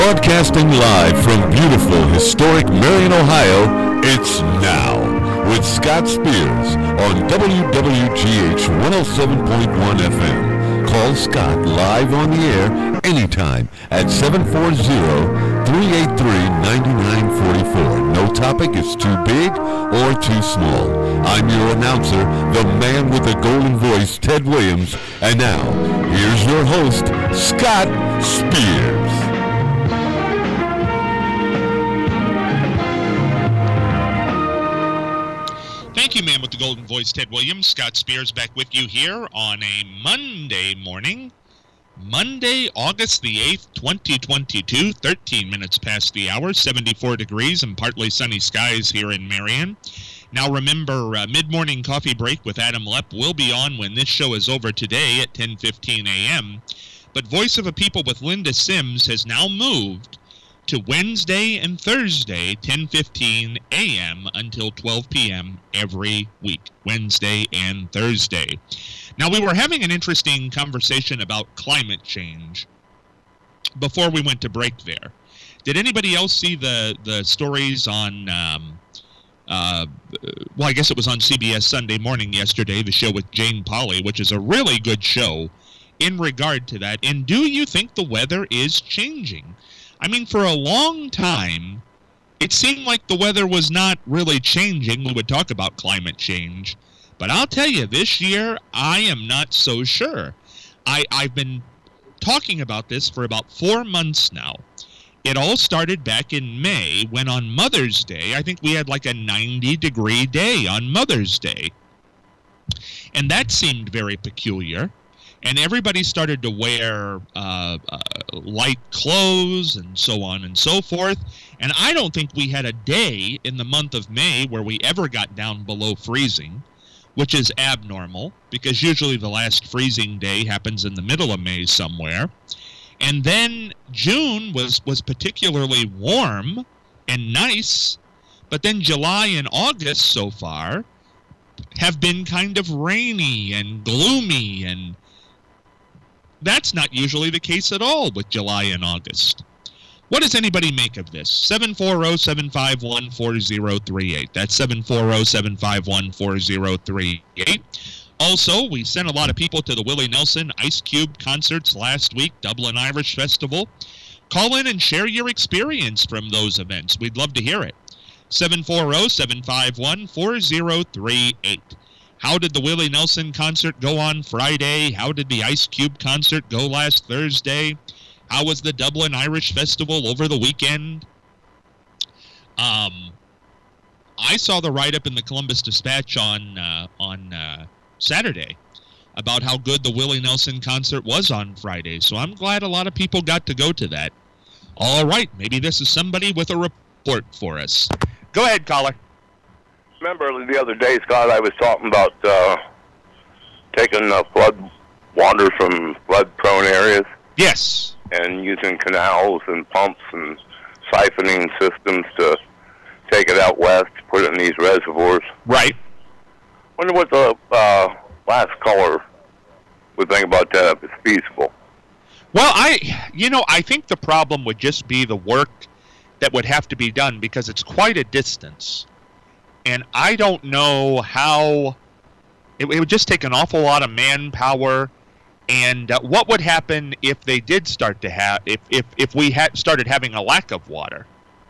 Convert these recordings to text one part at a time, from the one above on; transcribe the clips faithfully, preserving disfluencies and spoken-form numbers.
Broadcasting live from beautiful, historic Marion, Ohio, it's Now with Scott Spears on W W G H one oh seven point one F M. Call Scott live on the air anytime at seven four zero, three eight three, nine nine four four. No topic is too big or too small. I'm your announcer, the man with the golden voice, Ted Williams. And now, here's your host, Scott Spears. Thank you, man with the golden voice, Ted Williams. Scott Spears back with you here on a Monday morning. Monday, August the eighth, twenty twenty-two, thirteen minutes past the hour, seventy-four degrees and partly sunny skies here in Marion. Now remember, uh, mid-morning coffee break with Adam Lepp will be on when this show is over today at ten fifteen a.m. But Voice of a People with Linda Sims has now moved to Wednesday and Thursday, ten fifteen a.m. until twelve p.m. every week, Wednesday and Thursday. Now, we were having an interesting conversation about climate change before we went to break there. Did anybody else see the, the stories on, um, uh, well, I guess it was on C B S Sunday Morning yesterday, the show with Jane Pauley, which is a really good show in regard to that. And do you think the weather is changing? I mean, for a long time, it seemed like the weather was not really changing. We would talk about climate change. But I'll tell you, this year, I am not so sure. I, I've been talking about this for about four months now. It all started back in May when on Mother's Day, I think we had like a ninety degree day on Mother's Day. And that seemed very peculiar. And everybody started to wear uh, uh, light clothes and so on and so forth. And I don't think we had a day in the month of May where we ever got down below freezing, which is abnormal because usually the last freezing day happens in the middle of May somewhere. And then June was, was particularly warm and nice, but then July and August so far have been kind of rainy and gloomy, and that's not usually the case at all with July and August. What does anybody make of this? seven four zero, seven five one, four zero three eight. That's seven four zero, seven five one, four zero three eight. Also, we sent a lot of people to the Willie Nelson Ice Cube concerts last week, Dublin Irish Festival. Call in and share your experience from those events. We'd love to hear it. seven four zero, seven five one, four zero three eight. How did the Willie Nelson concert go on Friday? How did the Ice Cube concert go last Thursday? How was the Dublin Irish Festival over the weekend? Um, I saw the write-up in the Columbus Dispatch on uh, on uh, Saturday about how good the Willie Nelson concert was on Friday. So I'm glad a lot of people got to go to that. All right, maybe this is somebody with a report for us. Go ahead, caller. Remember the other day, Scott, I was talking about uh, taking uh, flood water from flood-prone areas? Yes. And using canals and pumps and siphoning systems to take it out west, put it in these reservoirs. Right. Wonder what the uh, last caller would think about that, if it's feasible. Well, I, you know, I think the problem would just be the work that would have to be done because it's quite a distance. And I don't know how, it, it would just take an awful lot of manpower. And uh, what would happen if they did start to have, if, if, if we had started having a lack of water?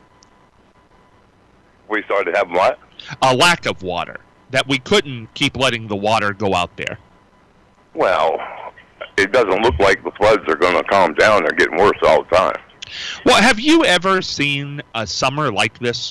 We started having what? A lack of water. That we couldn't keep letting the water go out there. Well, it doesn't look like the floods are going to calm down. They're getting worse all the time. Well, have you ever seen a summer like this?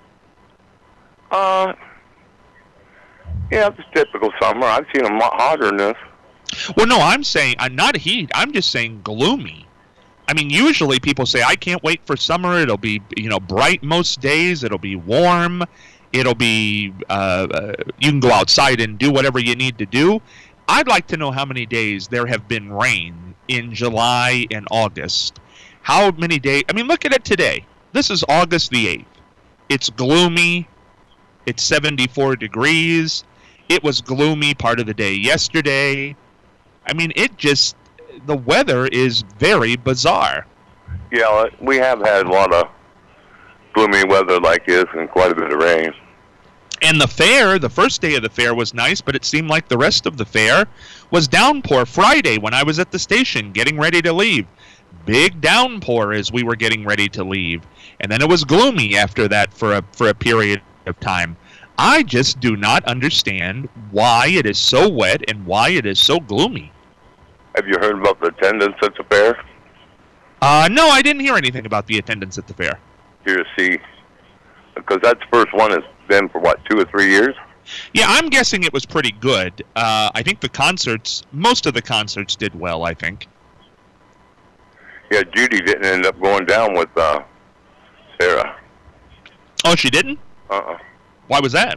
Uh, yeah, it's a typical summer. I've seen them a lot hotter than this. Well, no, I'm saying, uh, not heat, I'm just saying gloomy. I mean, usually people say, I can't wait for summer, it'll be, you know, bright most days, it'll be warm, it'll be, uh, uh, you can go outside and do whatever you need to do. I'd like to know how many days there have been rain in July and August. How many days, I mean, look at it today. This is August the eighth. It's gloomy. It's seventy-four degrees. It was gloomy part of the day yesterday. I mean, it just, the weather is very bizarre. Yeah, we have had a lot of gloomy weather like this and quite a bit of rain. And the fair, the first day of the fair was nice, but it seemed like the rest of the fair was downpour. Friday, when I was at the station getting ready to leave, big downpour as we were getting ready to leave. And then it was gloomy after that for a for a period of time. I just do not understand why it is so wet and why it is so gloomy. Have you heard about the attendance at the fair? Uh, no, I didn't hear anything about the attendance at the fair. Here to see, because that's the first one has been for, what, two or three years? Yeah, I'm guessing it was pretty good. Uh, I think the concerts, most of the concerts did well, I think. Yeah, Judy didn't end up going down with uh, Sarah. Oh, she didn't? Uh-uh. Why was that?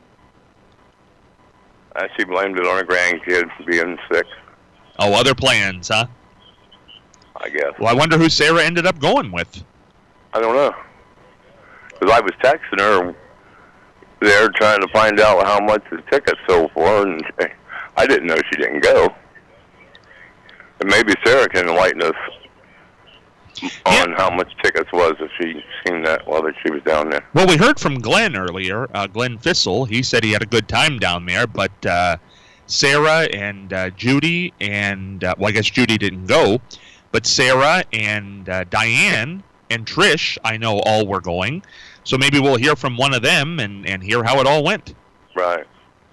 Uh, she blamed it on her grandkid being sick. Oh, other plans, huh? I guess. Well, I wonder who Sarah ended up going with. I don't know. Because I was texting her there trying to find out how much the tickets sold for, and I didn't know she didn't go. And maybe Sarah can enlighten us on yeah. how much tickets was if she seen that while she was down there. Well, we heard from Glenn earlier, uh, Glenn Fissel. He said he had a good time down there, but uh, Sarah and uh, Judy and, uh, well, I guess Judy didn't go, but Sarah and uh, Diane and Trish, I know all were going. So maybe we'll hear from one of them and, and hear how it all went. Right.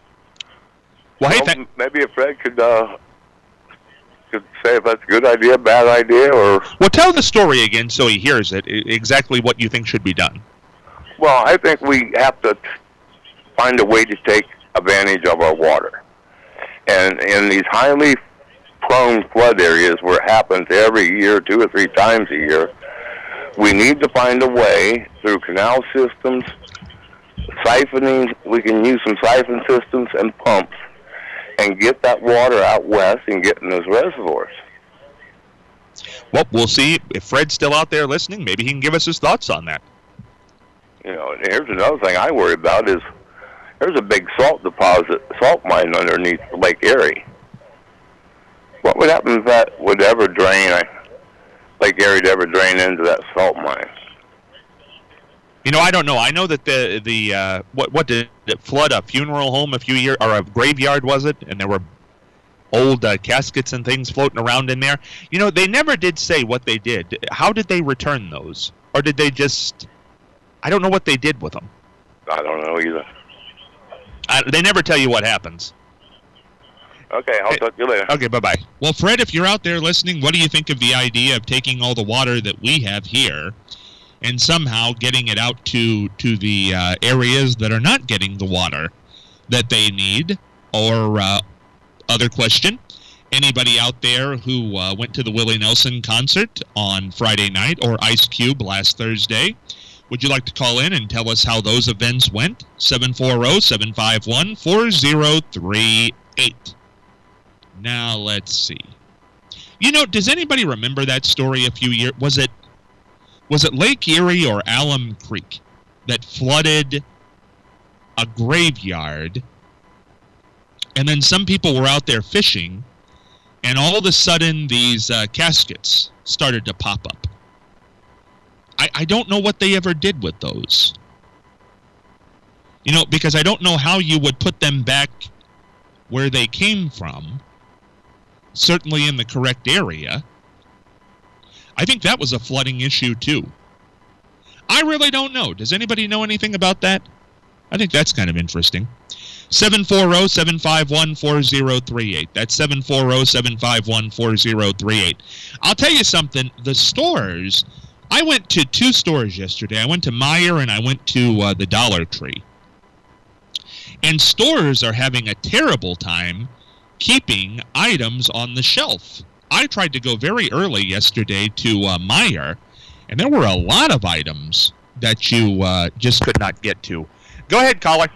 Well, well hey, th- maybe if Fred could uh, could say if that's a good idea, bad idea, or... Well, tell the story again so he hears it, exactly what you think should be done. Well, I think we have to find a way to take advantage of our water. And in these highly prone flood areas where it happens every year, two or three times a year, we need to find a way through canal systems, siphoning. We can use some siphon systems and pumps and get that water out west and get in those reservoirs. Well, we'll see if Fred's still out there listening. Maybe he can give us his thoughts on that. You know, and here's another thing I worry about is there's a big salt deposit, salt mine underneath Lake Erie. What would happen if that would ever drain, Lake Erie would ever drain into that salt mine? You know, I don't know. I know that the the uh, what what did it flood a funeral home a few years or a graveyard, was it? And there were old uh, caskets and things floating around in there. You know, they never did say what they did. How did they return those, or did they just? I don't know what they did with them. I don't know either. I, they never tell you what happens. Okay, I'll hey, talk to you later. Okay, bye bye. Well, Fred, if you're out there listening, what do you think of the idea of taking all the water that we have here and somehow getting it out to to the uh, areas that are not getting the water that they need? Or uh, other question, anybody out there who uh, went to the Willie Nelson concert on Friday night or Ice Cube last Thursday, would you like to call in and tell us how those events went? seven four zero, seven five one, four zero three eight. Now, let's see. You know, does anybody remember that story a few years? Was it was it Lake Erie or Alum Creek that flooded a graveyard, and then some people were out there fishing, and all of a sudden these uh, caskets started to pop up? I, I don't know what they ever did with those. You know, because I don't know how you would put them back where they came from, certainly in the correct area. I think that was a flooding issue, too. I really don't know. Does anybody know anything about that? I think that's kind of interesting. seven four zero, seven five one, four zero three eight. That's seven four zero, seven five one, four zero three eight. I'll tell you something. The stores, I went to two stores yesterday. I went to Meijer and I went to uh, the Dollar Tree. And stores are having a terrible time keeping items on the shelf. I tried to go very early yesterday to uh, Meijer, and there were a lot of items that you uh, just could not get to. Go ahead, caller.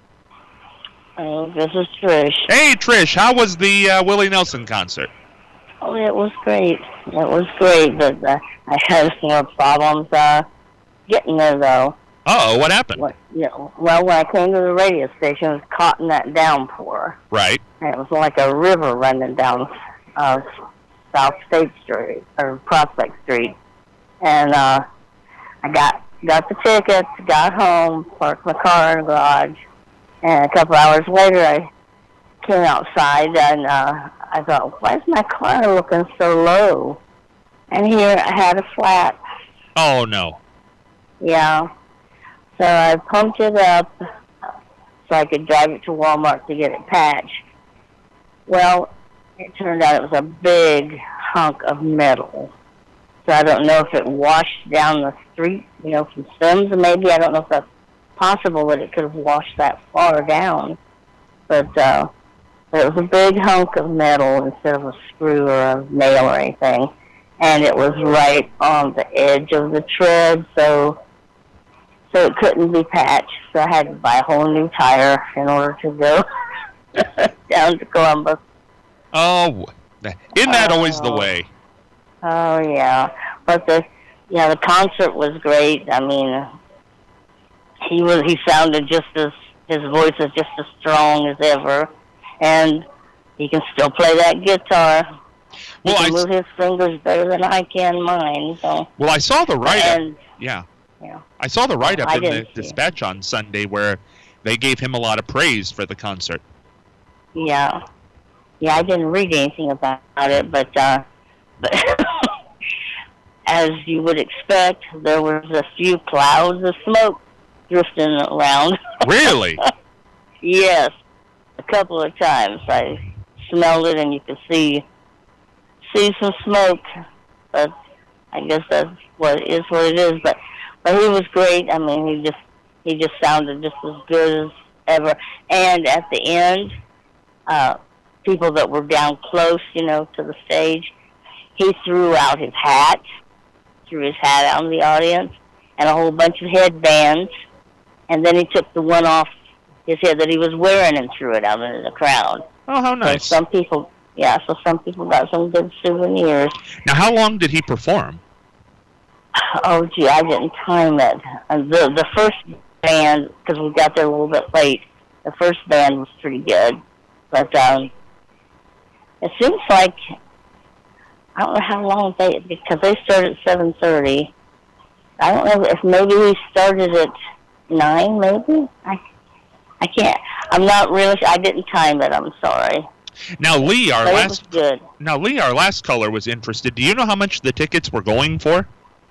Oh, this is Trish. Hey, Trish, how was the uh, Willie Nelson concert? Oh, it was great. It was great, but uh, I had some more problems uh, getting there, though. Uh-oh, what happened? What, you know, well, when I came to the radio station, it was caught in that downpour. Right. And it was like a river running down uh, South State Street, or Prospect Street. And uh, I got got the tickets, got home, parked my car in the garage, and a couple hours later I came outside and uh, I thought, why is my car looking so low? And here I had a flat. Oh, no. Yeah. So I pumped it up so I could drive it to Walmart to get it patched. Well, it turned out it was a big hunk of metal. So I don't know if it washed down the street, you know, from Sims, maybe. I don't know if that's possible that it could have washed that far down. But uh, it was a big hunk of metal instead of a screw or a nail or anything. And it was right on the edge of the tread, so so it couldn't be patched. So I had to buy a whole new tire in order to go down to Columbus. Oh, isn't that always the way? Oh, yeah. But the yeah, the concert was great. I mean, he was he sounded just as, his voice is just as strong as ever. And he can still play that guitar. He well, can I move his fingers better than I can mine. So. Well, I saw the write-up. And, yeah. yeah. I saw the write-up I in the see. Dispatch on Sunday where they gave him a lot of praise for the concert. Yeah. Yeah, I didn't read anything about it, but, uh, but as you would expect, there was a few clouds of smoke drifting around. Really? Yes. A couple of times I smelled it and you could see see some smoke, but I guess that's what it is what it is. But but he was great. I mean, he just he just sounded just as good as ever. And at the end, uh, people that were down close, you know, to the stage, he threw out his hat, threw his hat out in the audience, and a whole bunch of headbands. And then he took the one off his head that he was wearing and threw it out into the crowd. Oh, how nice. So some people, yeah, so some people got some good souvenirs. Now, how long did he perform? Oh, gee, I didn't time it. Uh, the the first band, because we got there a little bit late, the first band was pretty good. But um, it seems like, I don't know how long they, because they started at seven thirty. I don't know if maybe we started at nine, maybe? I I can't, I'm not really, I didn't time it, I'm sorry. Now, Lee, our But it last was good. now Lee, our last caller was interested. Do you know how much the tickets were going for?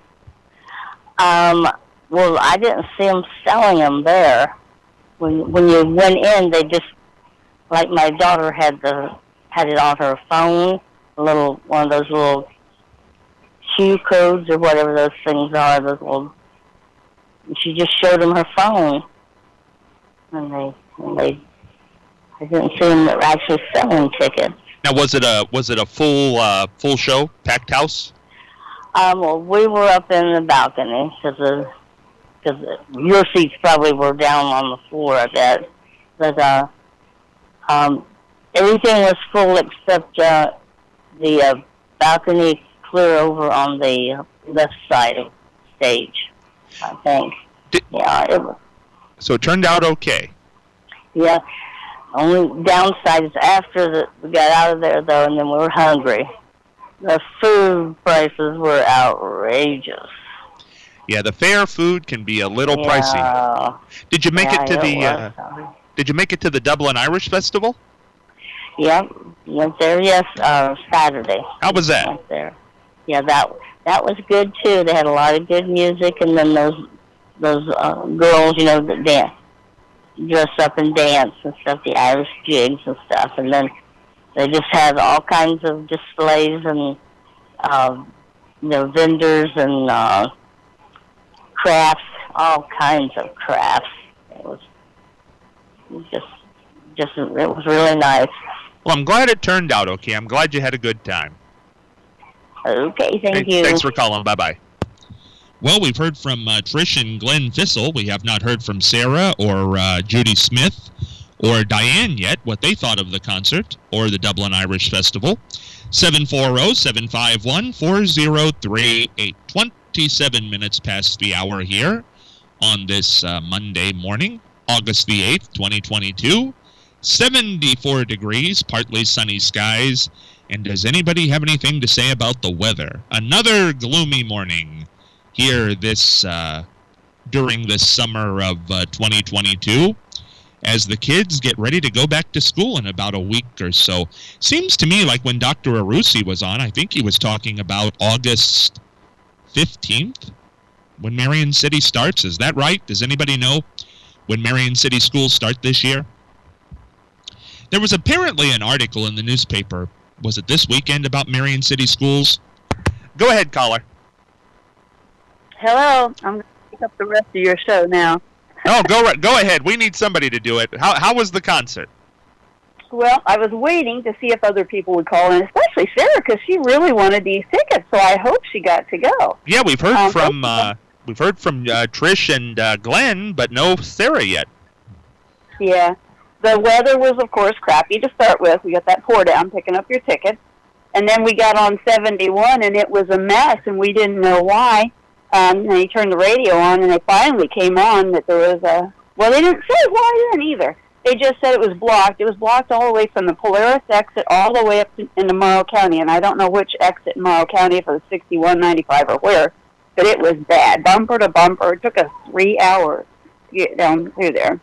Um, well, I didn't see them selling them there. When when you went in, they just, like my daughter had the had it on her phone, a little one of those little Q codes or whatever those things are. Those little, and she just showed them her phone, and they and they I didn't see them actually selling tickets. Now, was it a was it a full uh, full show, packed house? Um, well, we were up in the balcony because because your seats probably were down on the floor, I bet. But uh, um, everything was full except uh, the uh, balcony clear over on the left side of the stage, I think. Did, yeah, it was. So it turned out okay. Yeah. Only downside is after the, we got out of there, though, and then we were hungry. The food prices were outrageous. Yeah, the fair food can be a little yeah. pricey. Did you make yeah, it to it the? was. Uh, did you make it to the Dublin Irish Festival? Yep, went there. Yes, uh, Saturday. How was that? Went there. Yeah, that that was good too. They had a lot of good music, and then those those uh, girls, you know, that dance, dress up and dance and stuff, the Irish jigs and stuff, and then they just had all kinds of displays and uh, you know, vendors and uh, crafts, all kinds of crafts. It was just, just it was really nice. Well, I'm glad it turned out okay. I'm glad you had a good time. Okay, thank hey, you. Thanks for calling. Bye bye. Well, we've heard from uh, Trish and Glenn Fissel. We have not heard from Sarah or uh, Judy Smith or Diane yet, what they thought of the concert or the Dublin Irish Festival. seven four zero, seven five one, four zero three eight. twenty-seven minutes past the hour here on this uh, Monday morning, August the eighth, twenty twenty-two. seventy-four degrees, partly sunny skies. And does anybody have anything to say about the weather? Another gloomy morning. here this uh, during this summer of uh, twenty twenty-two, as the kids get ready to go back to school in about a week or so. Seems to me like when Doctor Arusi was on, I think he was talking about August fifteenth when Marion City starts. Is that right? Does anybody know when Marion City schools start this year? There was apparently an article in the newspaper, was it this weekend, about Marion City schools? Go ahead, caller. Hello, I'm going to pick up the rest of your show now. Oh, go right, go ahead. We need somebody to do it. How how was the concert? Well, I was waiting to see if other people would call in, especially Sarah, because she really wanted these tickets. So I hope she got to go. Yeah, we've heard um, from uh, we've heard from uh, Trish and uh, Glenn, but no Sarah yet. Yeah, the weather was, of course, crappy to start with. We got that pour down, picking up your tickets, and then we got on seventy-one, and it was a mess, and we didn't know why. Um, and they turned the radio on, and they finally came on that there was a, well, they didn't say why then either. They just said it was blocked. It was blocked all the way from the Polaris exit all the way up to, into Morrow County, and I don't know which exit in Morrow County, if it was sixty-one, ninety-five, or where, but it was bad. Bumper to bumper. It took us three hours to get down through there.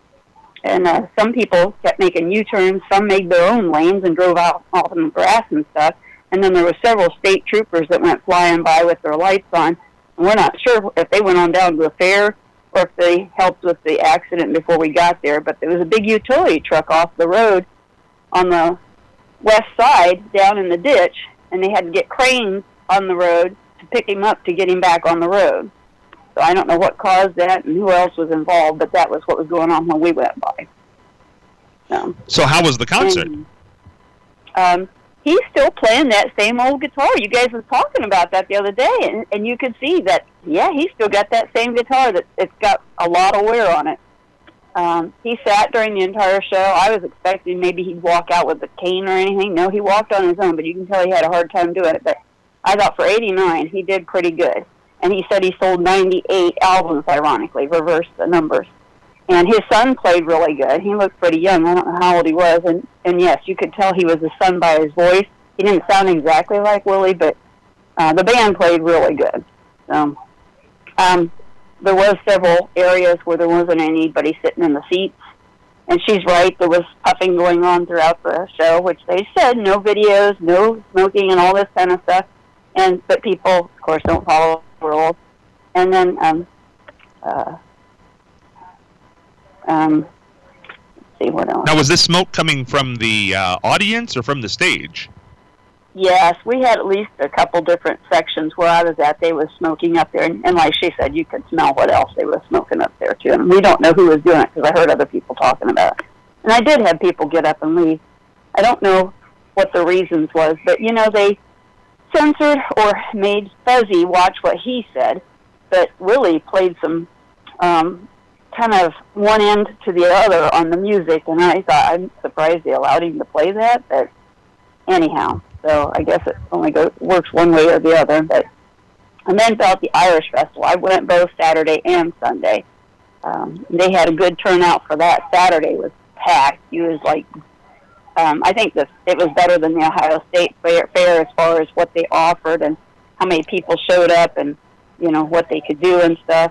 And uh, some people kept making U-turns. Some made their own lanes and drove out off in the grass and stuff. And then there were several state troopers that went flying by with their lights on. We're not sure if they went on down to the fair or if they helped with the accident before we got there, but there was a big utility truck off the road on the west side down in the ditch, and they had to get cranes on the road to pick him up to get him back on the road. So I don't know what caused that and who else was involved, but that was what was going on when we went by. So, so how was the concert? And, um, he's still playing that same old guitar. You guys were talking about that the other day, and, and you could see that, yeah, he's still got that same guitar that it's got a lot of wear on it. Um, he sat during the entire show. I was expecting maybe he'd walk out with a cane or anything. No, he walked on his own, but you can tell he had a hard time doing it. But I thought for eighty-nine, he did pretty good. And he said he sold ninety-eight albums, ironically, reversed the numbers. And his son played really good. He looked pretty young. I don't know how old he was. And, and yes, you could tell he was his son by his voice. He didn't sound exactly like Willie, but uh, the band played really good. So um, there was several areas where there wasn't anybody sitting in the seats. And she's right, there was puffing going on throughout the show, which they said, no videos, no smoking and all this kind of stuff. And but people, of course, don't follow the rules. And then... Um, uh, Um, let's see what else. Now, was this smoke coming from the uh, audience or from the stage? Yes, we had at least a couple different sections where I was at. They were smoking up there, and, and like she said, you could smell what else they were smoking up there too. And we don't know who was doing it because I heard other people talking about it. And I did have people get up and leave. I don't know what the reasons was, but you know they censored or made Fuzzy watch what he said, but Willie played some. Um, kind of one end to the other on the music, and I thought, I'm surprised they allowed him to play that, but anyhow, so I guess it only goes, works one way or the other. But and then about the Irish Festival, I went both Saturday and Sunday. Um, they had a good turnout for that. Saturday was packed. It was like, um, I think this, it was better than the Ohio State Fair, fair as far as what they offered and how many people showed up and, you know, what they could do and stuff.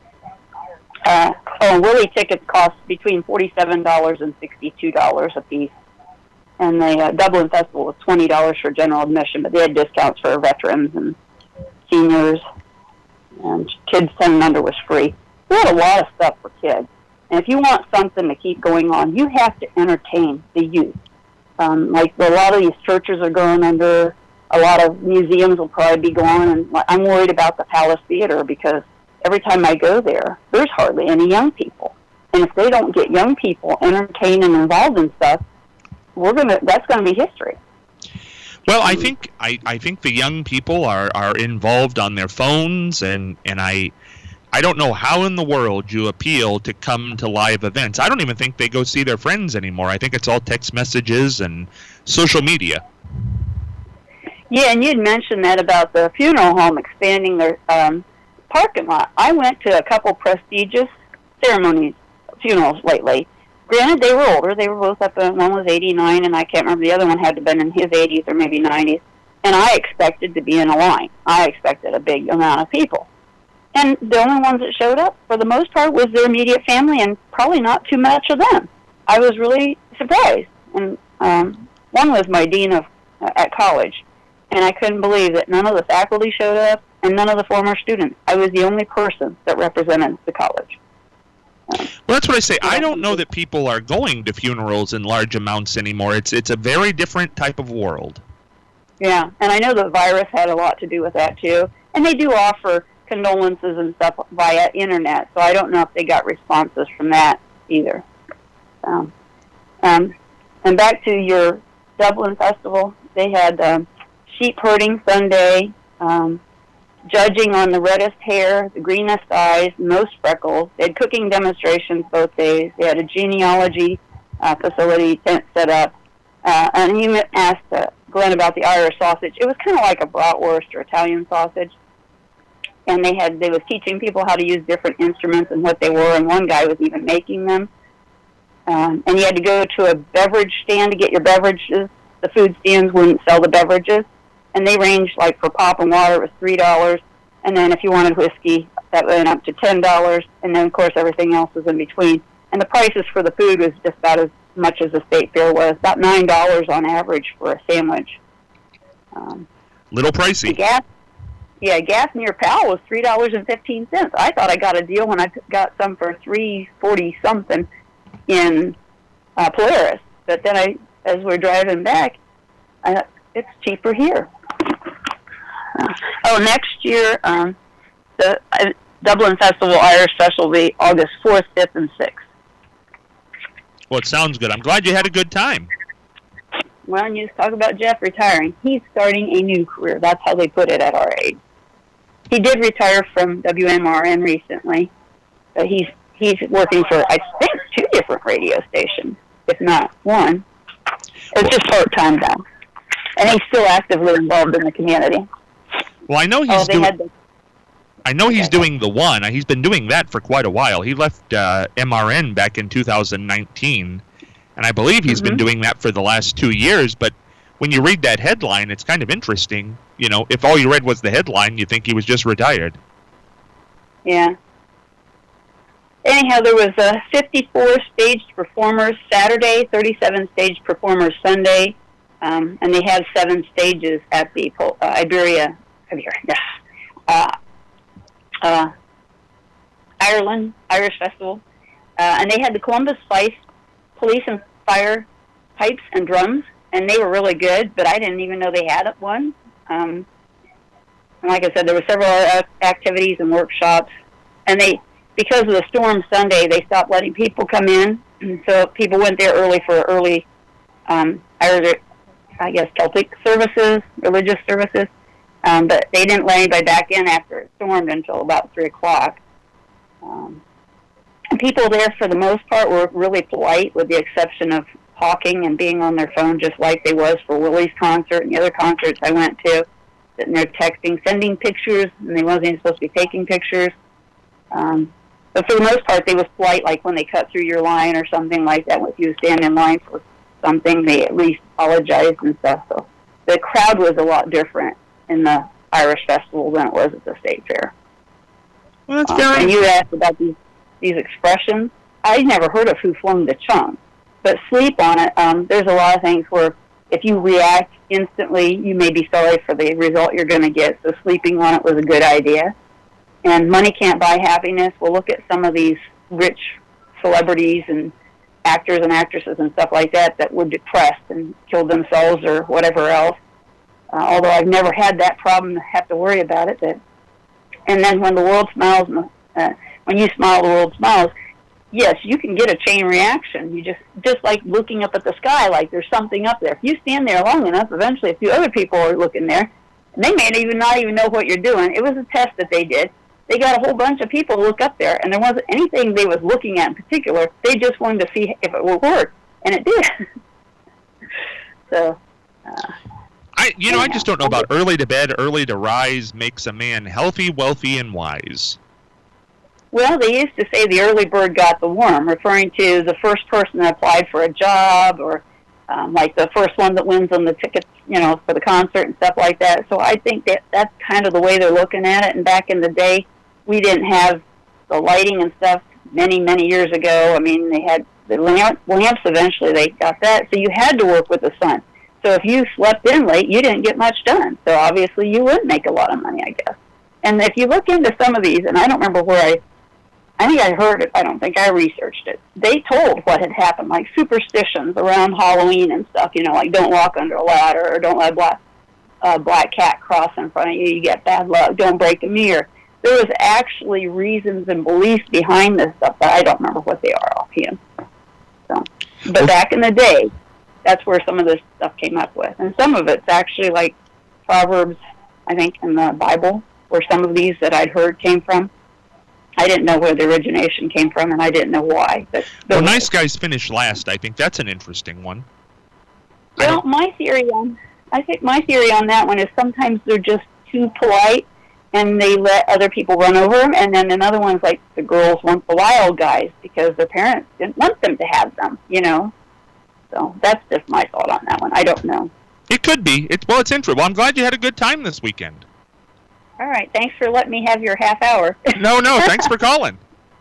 Uh, oh, Willie tickets cost between forty-seven dollars and sixty-two dollars a piece. And the uh, Dublin Festival was twenty dollars for general admission, but they had discounts for veterans and seniors. And kids ten and under was free. We had a lot of stuff for kids. And if you want something to keep going on, you have to entertain the youth. Um, like a lot of these churches are going under, a lot of museums will probably be going. And I'm worried about the Palace Theater because every time I go there, there's hardly any young people. And if they don't get young people entertained and involved in stuff, we're gonna that's gonna be history. Well, I think I, I think the young people are, are involved on their phones, and, and I I don't know how in the world you appeal to come to live events. I don't even think they go see their friends anymore. I think it's all text messages and social media. Yeah, and you'd mentioned that about the funeral home expanding their um, parking lot. I went to a couple prestigious ceremonies, funerals lately. Granted, they were older. They were both up, in, one was eighty-nine, and I can't remember, the other one had to have been in his eighties or maybe nineties. And I expected to be in a line. I expected a big amount of people. And the only ones that showed up, for the most part, was their immediate family, and probably not too much of them. I was really surprised. And um, one was my dean of uh, at college, and I couldn't believe that none of the faculty showed up and none of the former students. I was the only person that represented the college. Well, that's what I say. I don't know that people are going to funerals in large amounts anymore. It's it's a very different type of world. Yeah, and I know the virus had a lot to do with that, too. And they do offer condolences and stuff via internet, so I don't know if they got responses from that either. Um, um, and back to your Dublin Festival, they had um, sheep herding Sunday, um, judging on the reddest hair, the greenest eyes, most freckles. They had cooking demonstrations both days. They had a genealogy uh, facility tent set up. Uh, and he asked uh, Glenn about the Irish sausage. It was kind of like a bratwurst or Italian sausage. And they had they was teaching people how to use different instruments and what they were, and one guy was even making them. Um, and you had to go to a beverage stand to get your beverages. The food stands wouldn't sell the beverages. And they ranged, like, for pop and water, it was three dollars. And then if you wanted whiskey, that went up to ten dollars. And then, of course, everything else was in between. And the prices for the food was just about as much as the state fair was, about nine dollars on average for a sandwich. Um, Little pricey. Gas, yeah, gas near Powell was three dollars and fifteen cents. I thought I got a deal when I got some for three forty something in uh, Polaris. But then I, as we're driving back, I thought, it's cheaper here. Uh, oh, next year, um, the uh, Dublin Festival Irish Festival will be August fourth, fifth, and sixth. Well, it sounds good. I'm glad you had a good time. Well, and you just talk about Jeff retiring. He's starting a new career. That's how they put it at our age. He did retire from W M R N recently, but he's he's working for, I think, two different radio stations, if not one. It's just part-time now. And he's still actively involved in the community. Well, I know he's oh, they doing... had the, I know he's doing the one. He's been doing that for quite a while. He left uh, M R N back in two thousand nineteen, and I believe he's mm-hmm. been doing that for the last two years. But when you read that headline, it's kind of interesting. You know, if all you read was the headline, you think he was just retired. Yeah. Anyhow, there was uh, fifty-four staged performers Saturday, thirty-seven staged performers Sunday, um, and they had seven stages at the uh, Iberia, Iberia, uh, uh, Ireland Irish Festival, uh, and they had the Columbus Fife Police and Fire pipes and drums, and they were really good. But I didn't even know they had one. Um, and like I said, there were several activities and workshops, and they. Because of the storm Sunday, they stopped letting people come in, and so people went there early for early, um, I guess, Celtic services, religious services, um, but they didn't let anybody back in after it stormed until about three o'clock. Um, and people there, for the most part, were really polite, with the exception of talking and being on their phone, just like they was for Willie's concert and the other concerts I went to, sitting there texting, sending pictures, and they wasn't even supposed to be taking pictures. Um, But for the most part, they was polite, like when they cut through your line or something like that. If you stand in line for something, they at least apologized and stuff. So the crowd was a lot different in the Irish Festival than it was at the State Fair. Well, that's um, very... And you asked about these these expressions. I'd never heard of who flung the chunk, but sleep on it. Um, there's a lot of things where if you react instantly, you may be sorry for the result you're going to get. So sleeping on it was a good idea. And money can't buy happiness. We'll look at some of these rich celebrities and actors and actresses and stuff like that that were depressed and killed themselves or whatever else. Uh, although I've never had that problem to have to worry about it. That, and then when the world smiles, uh, when you smile, the world smiles. Yes, you can get a chain reaction. You just just like looking up at the sky, like there's something up there. If you stand there long enough, eventually a few other people are looking there, and they may even not even know what you're doing. It was a test that they did. They got a whole bunch of people to look up there, and there wasn't anything they was looking at in particular. They just wanted to see if it would work, and it did. so, uh, I you know, I just don't know about early to bed, early to rise makes a man healthy, wealthy, and wise. Well, they used to say the early bird got the worm, referring to the first person that applied for a job, or um, like the first one that wins on the tickets, you know, for the concert and stuff like that. So I think that that's kind of the way they're looking at it. And back in the day, we didn't have the lighting and stuff many, many years ago. I mean, they had the lamp, lamps eventually, they got that. So you had to work with the sun. So if you slept in late, you didn't get much done. So obviously you wouldn't make a lot of money, I guess. And if you look into some of these, and I don't remember where I, I think I heard it, I don't think I researched it. They told what had happened, like superstitions around Halloween and stuff, you know, like don't walk under a ladder, or don't let a black, uh, black cat cross in front of you, you get bad luck, don't break a mirror. There was actually reasons and beliefs behind this stuff, but I don't remember what they are offhand. So, but back in the day, that's where some of this stuff came up with. And some of it's actually like Proverbs, I think, in the Bible, where some of these that I'd heard came from. I didn't know where the origination came from, and I didn't know why. But well, Nice Guys finished last. I think that's an interesting one. Well, my theory on, I think my theory on that one is sometimes they're just too polite, and they let other people run over them. And then another one's like the girls want the wild guys because their parents didn't want them to have them, you know. So that's just my thought on that one. I don't know. It could be. It, well, it's interesting. Well, I'm glad you had a good time this weekend. All right. Thanks for letting me have your half hour. No, no. Thanks for calling.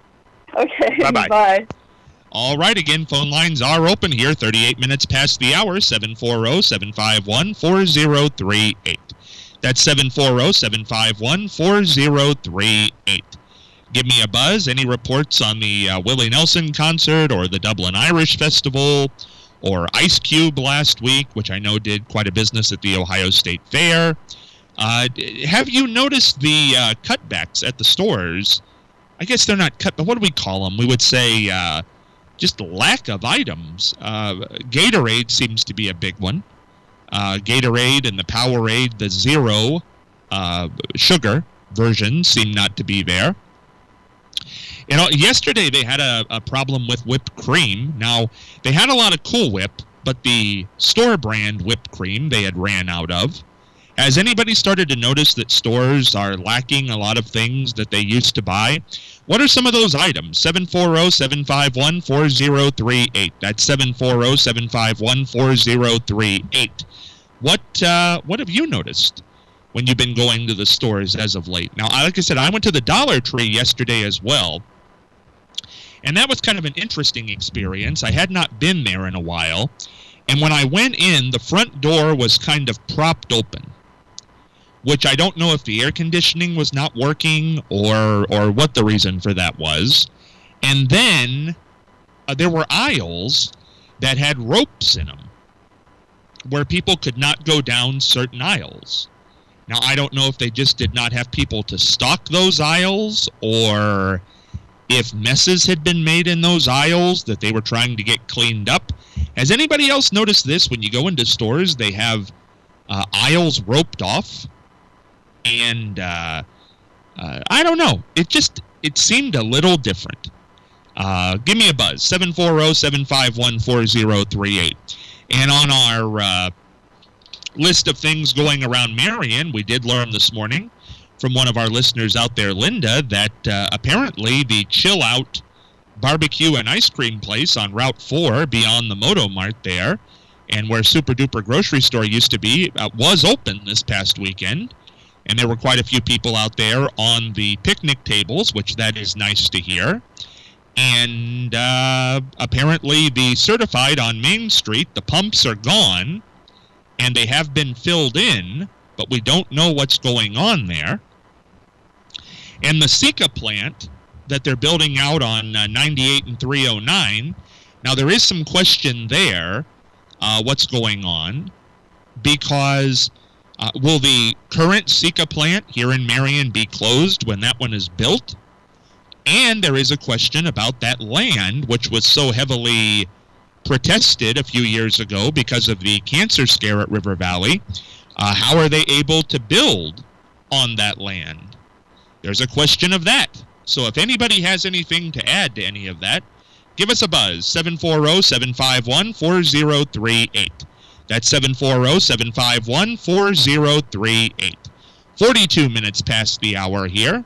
Okay. Bye-bye. Bye. All right. Again, phone lines are open here. thirty-eight minutes past the hour. seven four zero, seven five one, four zero three eight. That's seven four zero, seven five one, four zero three eight. Give me a buzz. Any reports on the uh, Willie Nelson concert or the Dublin Irish Festival or Ice Cube last week, which I know did quite a business at the Ohio State Fair. Uh, have you noticed the uh, cutbacks at the stores? I guess they're not cut, but what do we call them? We would say uh, just lack of items. Uh, Gatorade seems to be a big one. Uh, Gatorade and the Powerade, the zero uh, sugar version seem not to be there. You know, yesterday they had a, a problem with whipped cream. Now, they had a lot of Cool Whip, but the store brand whipped cream they had ran out of. Has anybody started to notice that stores are lacking a lot of things that they used to buy? What are some of those items? seven four zero, seven five one, four zero three eight. That's seven four zero, seven five one, four zero three eight. What, uh, what have you noticed when you've been going to the stores as of late? Now, like I said, I went to the Dollar Tree yesterday as well, and that was kind of an interesting experience. I had not been there in a while, and when I went in, the front door was kind of propped open, which I don't know if the air conditioning was not working or or what the reason for that was. And then uh, there were aisles that had ropes in them where people could not go down certain aisles. Now, I don't know if they just did not have people to stock those aisles or if messes had been made in those aisles that they were trying to get cleaned up. Has anybody else noticed this? When you go into stores, they have uh, aisles roped off. And uh, uh, I don't know. It just, it seemed a little different. Uh, give me a buzz, seven four zero, seven five one, four zero three eight. And on our uh, list of things going around Marion, we did learn this morning from one of our listeners out there, Linda, that uh, apparently the Chill Out barbecue and ice cream place on Route four beyond the Moto Mart there, and where Super Duper Grocery Store used to be, uh, was open this past weekend. And there were quite a few people out there on the picnic tables, which that is nice to hear. And uh, apparently the Certified on Main Street, the pumps are gone, and they have been filled in, but we don't know what's going on there. And the Sika plant that they're building out on uh, ninety-eight and three oh nine, now there is some question there, uh, what's going on, because uh, will the current Sika plant here in Marion be closed when that one is built? And there is a question about that land, which was so heavily protested a few years ago because of the cancer scare at River Valley. Uh, how are they able to build on that land? There's a question of that. So if anybody has anything to add to any of that, give us a buzz, seven four zero, seven five one, four zero three eight. That's seven four zero, seven five one, four zero three eight. forty-two minutes past the hour here.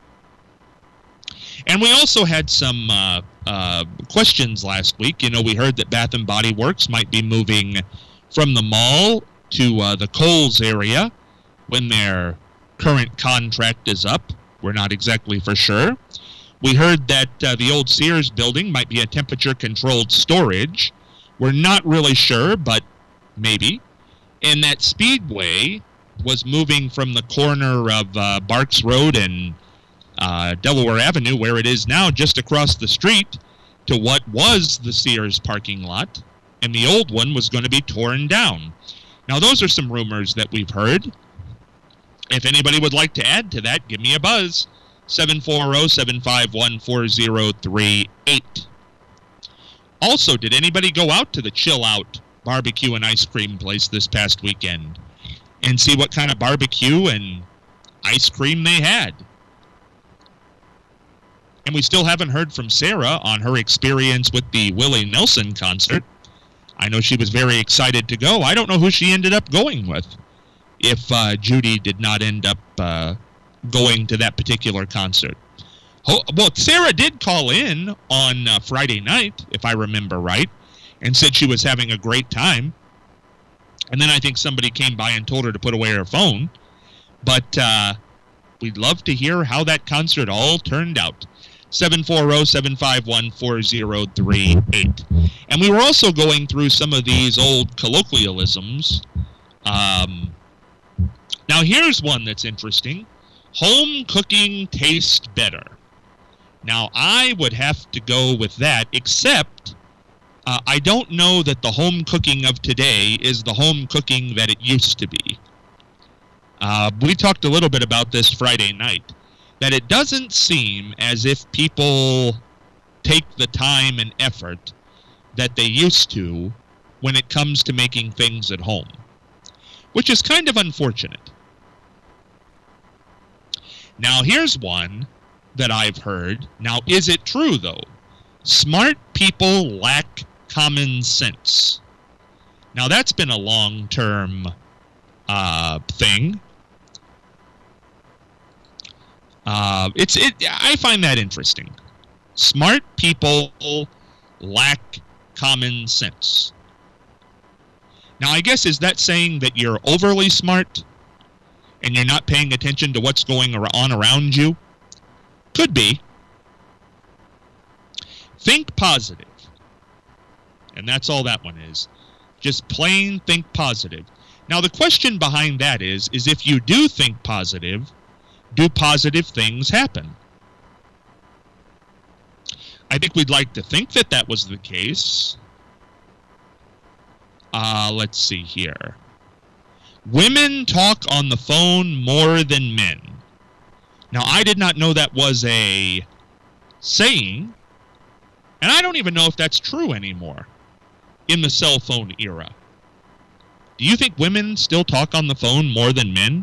And we also had some uh, uh, questions last week. You know, we heard that Bath and Body Works might be moving from the mall to uh, the Kohl's area when their current contract is up. We're not exactly for sure. We heard that uh, the old Sears building might be a temperature-controlled storage. We're not really sure, but maybe. And that Speedway was moving from the corner of uh, Barks Road and uh, Delaware Avenue, where it is now, just across the street, to what was the Sears parking lot, and the old one was going to be torn down. Now, those are some rumors that we've heard. If anybody would like to add to that, give me a buzz. seven four zero, seven five one, four zero three eight. Also, did anybody go out to the Chill Out barbecue and ice cream place this past weekend and see what kind of barbecue and ice cream they had? And we still haven't heard from Sarah on her experience with the Willie Nelson concert. I know she was very excited to go. I don't know who she ended up going with, if uh, Judy did not end up uh, going to that particular concert. Oh, well, Sarah did call in on uh, Friday night, if I remember right, and said she was having a great time. And then I think somebody came by and told her to put away her phone. But uh, we'd love to hear how that concert all turned out. seven four zero, seven five one, four zero three eight. And we were also going through some of these old colloquialisms. Um, now, here's one that's interesting. Home cooking tastes better. Now, I would have to go with that, except uh, I don't know that the home cooking of today is the home cooking that it used to be. Uh, we talked a little bit about this Friday night, that it doesn't seem as if people take the time and effort that they used to when it comes to making things at home, which is kind of unfortunate. Now, here's one that I've heard. Now, is it true, though? Smart people lack common sense. Now, that's been a long-term uh, thing. Uh, it's it. I find that interesting. Smart people lack common sense. Now, I guess, is that saying that you're overly smart and you're not paying attention to what's going on around you? Could be. Think positive. And that's all that one is. Just plain think positive. Now, the question behind that is, is if you do think positive, do positive things happen? I think we'd like to think that that was the case. Uh, let's see here. Women talk on the phone more than men. Now, I did not know that was a saying, and I don't even know if that's true anymore in the cell phone era. Do you think women still talk on the phone more than men?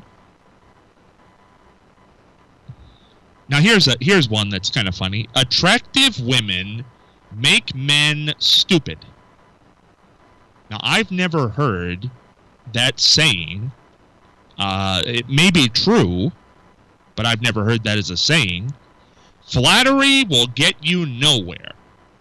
Now, here's a here's one that's kind of funny. Attractive women make men stupid. Now, I've never heard that saying. Uh, it may be true, but I've never heard that as a saying. Flattery will get you nowhere.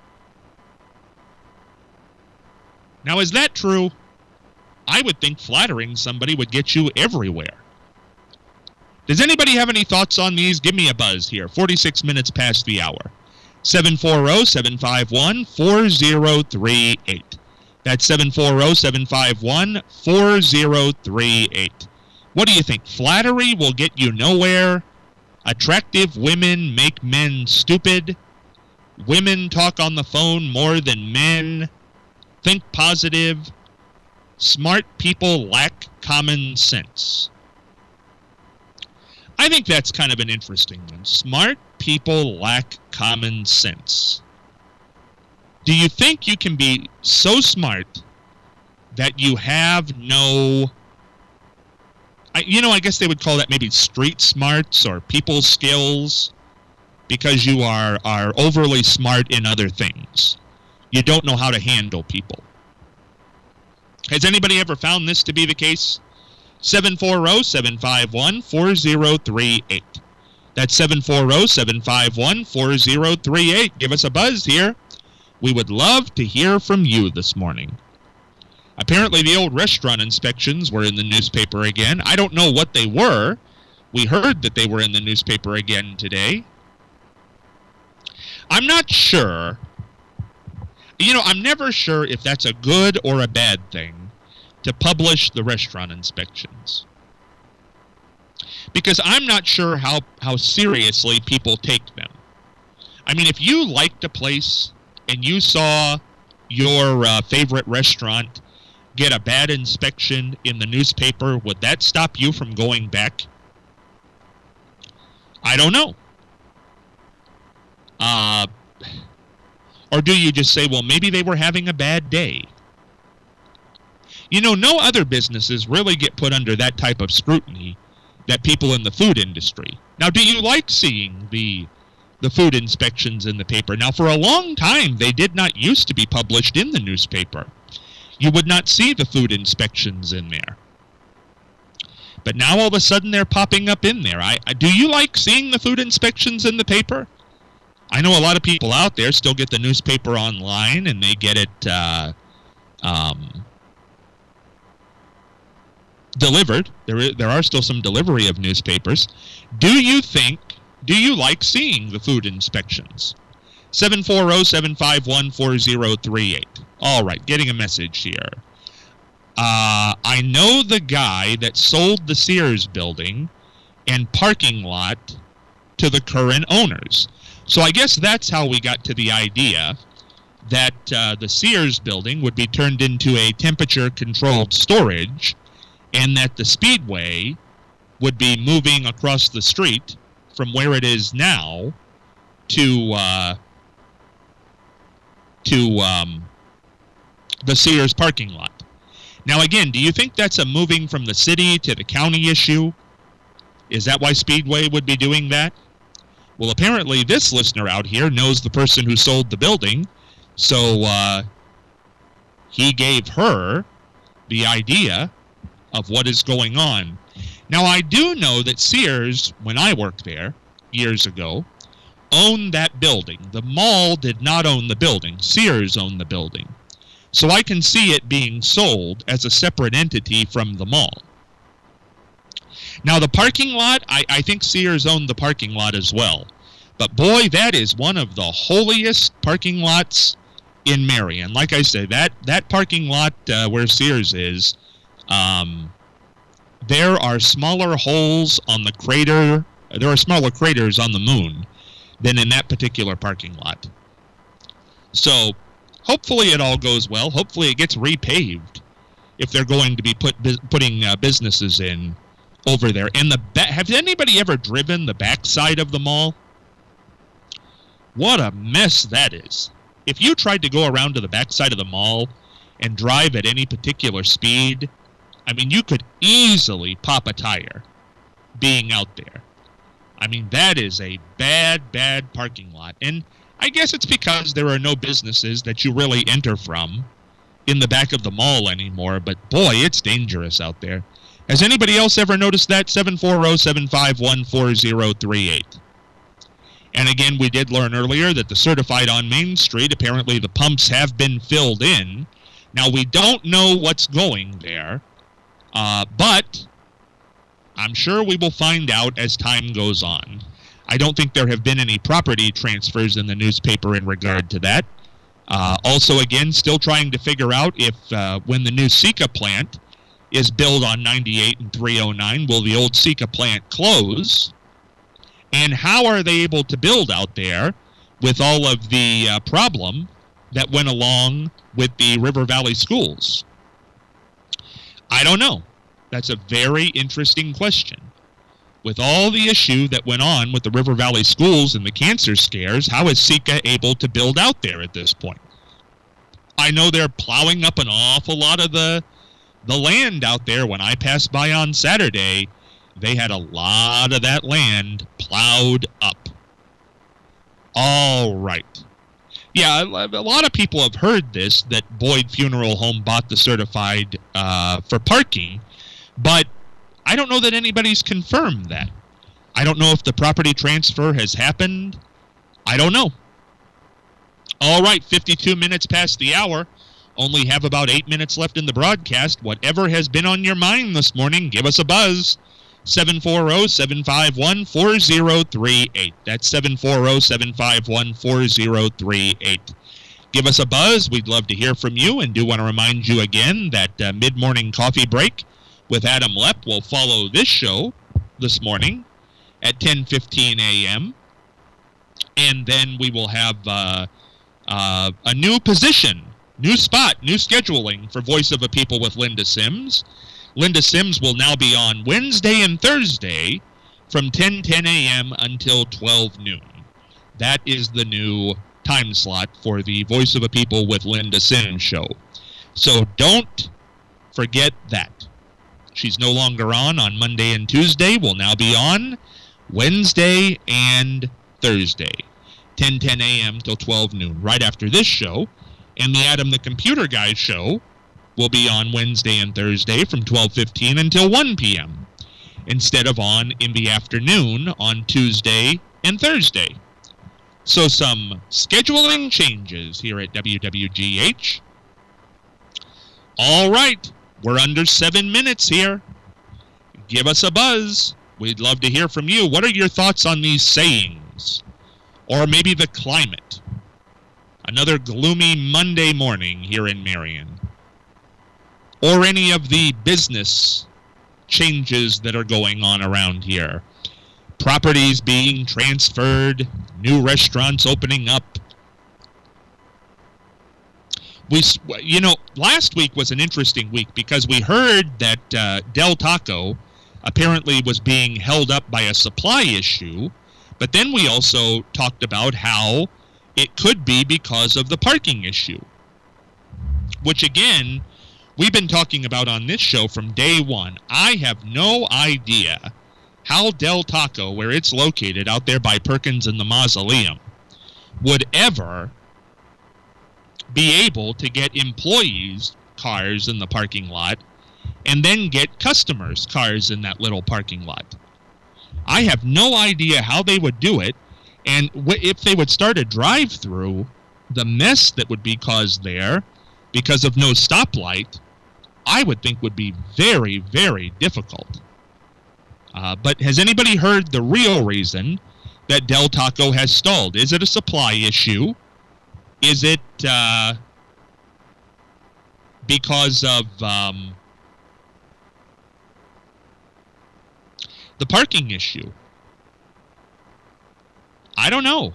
Now, is that true? I would think flattering somebody would get you everywhere. Does anybody have any thoughts on these? Give me a buzz here. forty-six minutes past the hour. seven four zero, seven five one, four zero three eight. That's seven four zero, seven five one, four zero three eight. What do you think? Flattery will get you nowhere. Attractive women make men stupid. Women talk on the phone more than men. Think positive. Smart people lack common sense. I think that's kind of an interesting one. Smart people lack common sense. Do you think you can be so smart that you have no... I, you know, I guess they would call that maybe street smarts or people skills, because you are, are overly smart in other things. You don't know how to handle people. Has anybody ever found this to be the case? seven four zero, seven five one, four zero three eight. That's seven four zero, seven five one, four zero three eight. Give us a buzz here. We would love to hear from you this morning. Apparently the old restaurant inspections were in the newspaper again. I don't know what they were, We heard that they were in the newspaper again today. I'm not sure. You know, I'm never sure if that's a good or a bad thing to publish the restaurant inspections. Because I'm not sure how, how seriously people take them. I mean, if you liked a place and you saw your uh, favorite restaurant get a bad inspection in the newspaper, would that stop you from going back? I don't know. Uh, or do you just say, well, maybe they were having a bad day? You know, no other businesses really get put under that type of scrutiny that people in the food industry. Now, do you like seeing the the food inspections in the paper? Now, for a long time, they did not used to be published in the newspaper. You would not see the food inspections in there. But now, all of a sudden, they're popping up in there. I, I, do you like seeing the food inspections in the paper? I know a lot of people out there still get the newspaper online, and they get it uh, um, delivered. There, is, there are still some delivery of newspapers. Do you think, do you like seeing the food inspections? seven four zero, seven five one, four zero three eight. All right, getting a message here. Uh, I know the guy that sold the Sears building and parking lot to the current owners. So I guess that's how we got to the idea that uh, the Sears building would be turned into a temperature-controlled storage, and that the Speedway would be moving across the street from where it is now to uh, to um, the Sears parking lot. Now, again, do you think that's a moving from the city to the county issue? Is that why Speedway would be doing that? Well, apparently this listener out here knows the person who sold the building, so uh, he gave her the idea of what is going on. Now, I do know that Sears, when I worked there years ago, owned that building. The mall did not own the building. Sears owned the building. So I can see it being sold as a separate entity from the mall. Now, the parking lot, I, I think Sears owned the parking lot as well. But boy, that is one of the holiest parking lots in Marion. Like I said, that, that parking lot uh, where Sears is, um, there are smaller holes on the crater. There are smaller craters on the moon than in that particular parking lot. So hopefully it all goes well. Hopefully it gets repaved if they're going to be put putting uh, businesses in over there. And the ba- have anybody ever driven the backside of the mall? What a mess that is. If you tried to go around to the backside of the mall and drive at any particular speed, I mean, you could easily pop a tire being out there. I mean, that is a bad, bad parking lot. And I guess it's because there are no businesses that you really enter from in the back of the mall anymore. But boy, it's dangerous out there. Has anybody else ever noticed that? seven four zero, seven five one, four zero three eight. And again, we did learn earlier that the Certified on Main Street, apparently the pumps have been filled in. Now, we don't know what's going there, uh, but I'm sure we will find out as time goes on. I don't think there have been any property transfers in the newspaper in regard to that. Uh, also, again, still trying to figure out if uh, when the new Sika plant is built on ninety-eight and three oh nine, will the old Sika plant close? And how are they able to build out there with all of the uh, problem that went along with the River Valley schools? I don't know. That's a very interesting question. With all the issue that went on with the River Valley schools and the cancer scares, how is Sika able to build out there at this point? I know they're plowing up an awful lot of the the land out there. When I passed by on Saturday, they had a lot of that land plowed up. All right. Yeah, a lot of people have heard this, that Boyd Funeral Home bought the certified uh, for parking, but I don't know that anybody's confirmed that. I don't know if the property transfer has happened. I don't know. All right, fifty-two minutes past the hour. Only have about eight minutes left in the broadcast. Whatever has been on your mind this morning, give us a buzz. seven four zero, seven five one, four zero three eight. That's seven four zero, seven five one, four zero three eight. Give us a buzz. We'd love to hear from you, and do want to remind you again that uh, mid-morning coffee break with Adam Lepp will follow this show this morning at ten fifteen a.m. And then we will have uh, uh, a new position, new spot, new scheduling for Voice of a People with Linda Sims. Linda Sims will now be on Wednesday and Thursday from ten ten a.m. until twelve noon. That is the new time slot for the Voice of a People with Linda Sims show. So don't forget that. She's no longer on on Monday and Tuesday. Will now be on Wednesday and Thursday, ten ten a.m. till twelve noon, right after this show. And the Adam the Computer Guy show will be on Wednesday and Thursday from twelve fifteen until one p.m. instead of on in the afternoon on Tuesday and Thursday. So some scheduling changes here at W W G H. All right, we're under seven minutes here. Give us a buzz. We'd love to hear from you. What are your thoughts on these sayings? Or maybe the climate? Another gloomy Monday morning here in Marion. Or any of the business changes that are going on around here. Properties being transferred, new restaurants opening up. We, you know, last week was an interesting week because we heard that uh, Del Taco apparently was being held up by a supply issue, but then we also talked about how it could be because of the parking issue, which again, we've been talking about on this show from day one. I have no idea how Del Taco, where it's located out there by Perkins and the Mausoleum, would ever be able to get employees' cars in the parking lot and then get customers' cars in that little parking lot. I have no idea how they would do it, and if they would start a drive-through, the mess that would be caused there because of no stoplight, I would think would be very, very difficult. Uh, but has anybody heard the real reason that Del Taco has stalled? Is it a supply issue? Is it uh, because of um, the parking issue? I don't know.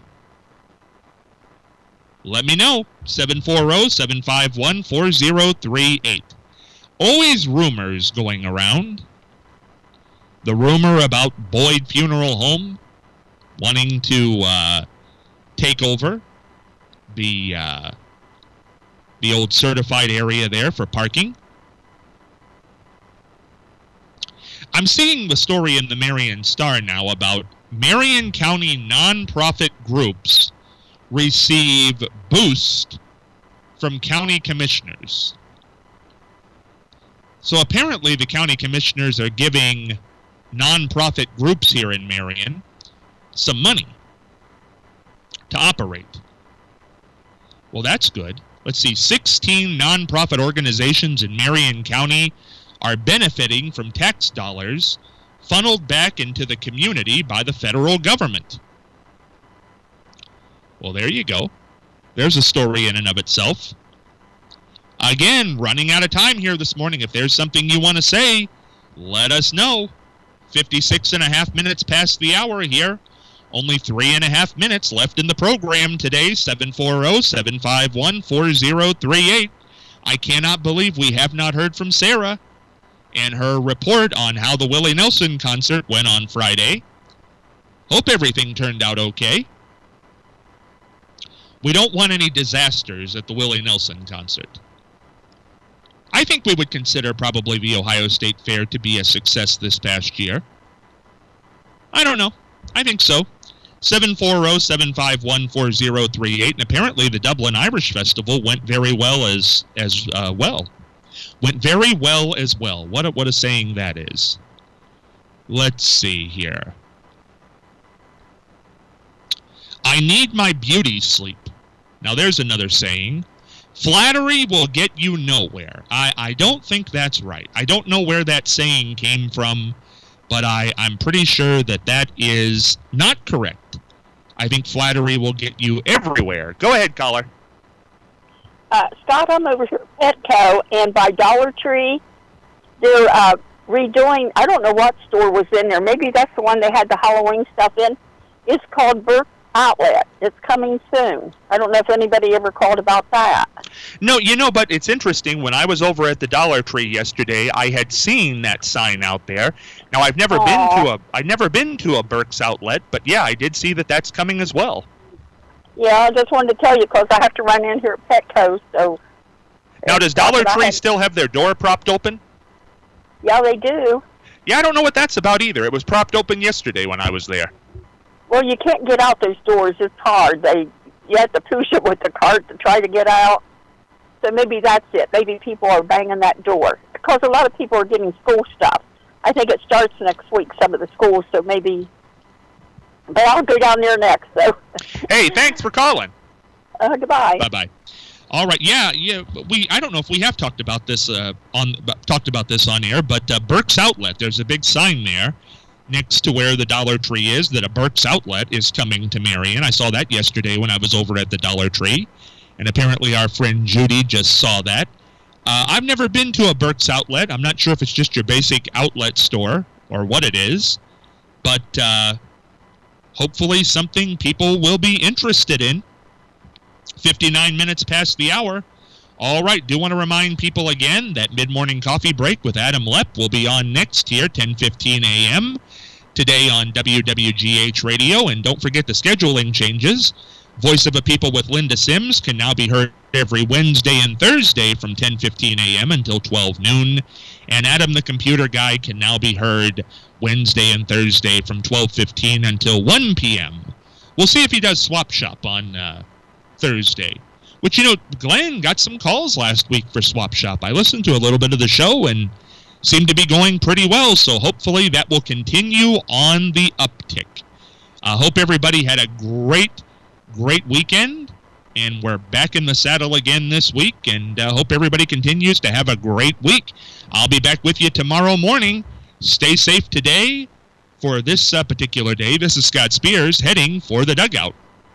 Let me know. seven four zero, seven five one, four zero three eight. Always rumors going around. The rumor about Boyd Funeral Home wanting to uh, take over the uh, the old certified area there for parking. I'm seeing the story in the Marion Star now about Marion County nonprofit groups receive boost from county commissioners. So apparently the county commissioners are giving nonprofit groups here in Marion some money to operate. Well, that's good. Let's see, sixteen nonprofit organizations in Marion County are benefiting from tax dollars funneled back into the community by the federal government. Well, there you go. There's a story in and of itself. Again, running out of time here this morning. If there's something you want to say, let us know. fifty-six and a half minutes past the hour here. Only three and a half minutes left in the program today. seven four zero, seven five one, four zero three eight. I cannot believe we have not heard from Sarah and her report on how the Willie Nelson concert went on Friday. Hope everything turned out okay. We don't want any disasters at the Willie Nelson concert. I think we would consider probably the Ohio State Fair to be a success this past year. I don't know. I think so. seven four zero, seven five one, four zero three eight. And apparently the Dublin Irish Festival went very well as as uh, well. Went very well as well. What a, what a saying that is. Let's see here. I need my beauty sleep. Now there's another saying. Flattery will get you nowhere. I, I don't think that's right. I don't know where that saying came from, but I, I'm pretty sure that that is not correct. I think flattery will get you everywhere. Go ahead, caller. Uh, Scott, I'm over here at Petco, and by Dollar Tree, they're uh, redoing, I don't know what store was in there. Maybe that's the one they had the Halloween stuff in. It's called Burke Outlet. It's coming soon. I don't know if anybody ever called about that. No, you know, but it's interesting. When I was over at the Dollar Tree yesterday, I had seen that sign out there. Now, I've never Aww. been to a I've never been to a Burke's Outlet, but yeah, I did see that that's coming as well. Yeah, I just wanted to tell you because I have to run in here at Petco. So now, does Dollar Tree had... still have their door propped open? Yeah, they do. Yeah, I don't know what that's about either. It was propped open yesterday when I was there. Well, you can't get out those doors. It's hard. They you have to push it with the cart to try to get out. So maybe that's it. Maybe people are banging that door because a lot of people are getting school stuff. I think it starts next week, some of the schools, so maybe. But I'll go down there next. So. Hey, thanks for calling. Uh, goodbye. Bye bye. All right, yeah, yeah. We I don't know if we have talked about this uh, on talked about this on air, but uh, Burke's Outlet. There's a big sign there next to where the Dollar Tree is that a Burke's Outlet is coming to Marion. I saw that yesterday when I was over at the Dollar Tree, and apparently our friend Judy just saw that. Uh, I've never been to a Burke's Outlet. I'm not sure if it's just your basic outlet store or what it is, but uh, hopefully something people will be interested in. fifty-nine minutes past the hour. All right, do want to remind people again that Mid-Morning Coffee Break with Adam Lepp will be on next here, ten fifteen a.m. today on W W G H Radio. And don't forget the scheduling changes. Voice of a People with Linda Sims can now be heard every Wednesday and Thursday from ten fifteen a.m. until twelve noon. And Adam the Computer Guy can now be heard Wednesday and Thursday from twelve fifteen until one p.m. We'll see if he does Swap Shop on uh, Thursday. Which, you know, Glenn got some calls last week for Swap Shop. I listened to a little bit of the show and seemed to be going pretty well, so hopefully that will continue on the uptick. I uh, hope everybody had a great, great weekend, and we're back in the saddle again this week, and I uh, hope everybody continues to have a great week. I'll be back with you tomorrow morning. Stay safe today for this uh, particular day. This is Scott Spears heading for the dugout.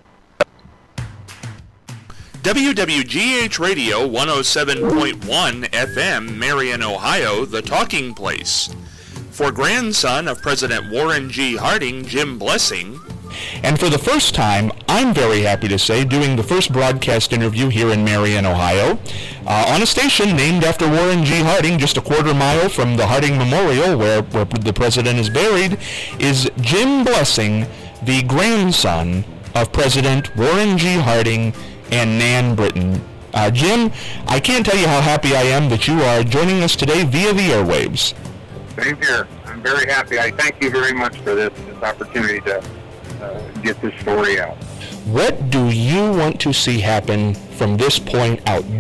W W G H Radio one oh seven point one F M, Marion, Ohio, the talking place. For grandson of President Warren G. Harding, Jim Blessing. And for the first time, I'm very happy to say, doing the first broadcast interview here in Marion, Ohio, uh, on a station named after Warren G. Harding, just a quarter mile from the Harding Memorial, where, where the president is buried, is Jim Blessing, the grandson of President Warren G. Harding and Nan Britton. Uh, Jim, I can't tell you how happy I am that you are joining us today via the airwaves. Same here. I'm very happy. I thank you very much for this, this opportunity to uh, get this story out. What do you want to see happen from this point out?